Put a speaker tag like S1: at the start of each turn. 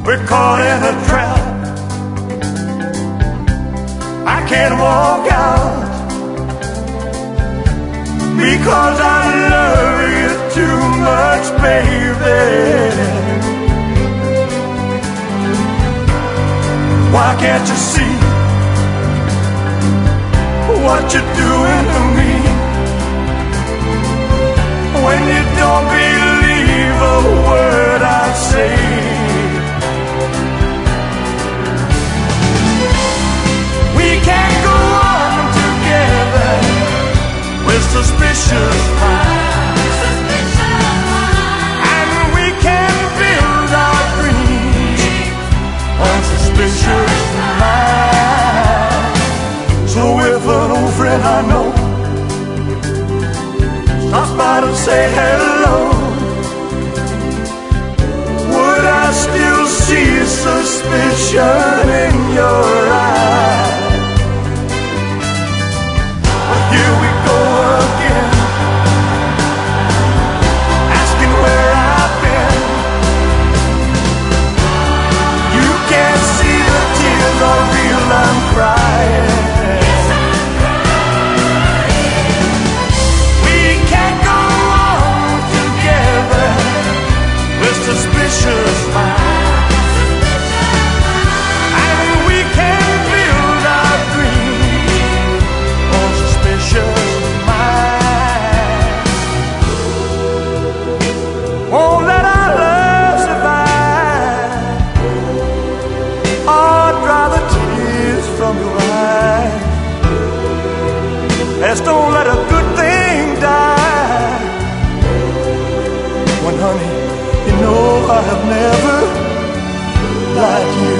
S1: we're caught in a trap. I can't walk out because I love you too much, baby. Why can't you see what you're doing to me? When you don't believe a word I say, we can't go on together with suspicious minds, and we can't build our dreams on suspicious minds. So if an old friend I know stops by to say hello, would I still see suspicion in your eyes? But here we go again, asking where I've been. You can't see the tears I feel I'm crying. Suspicious minds, and we can build our dreams on suspicious minds. Won't let our love survive, or dry the tears from your eyes. Let's don't let a good thing die. When honey, you know I have never lied to you.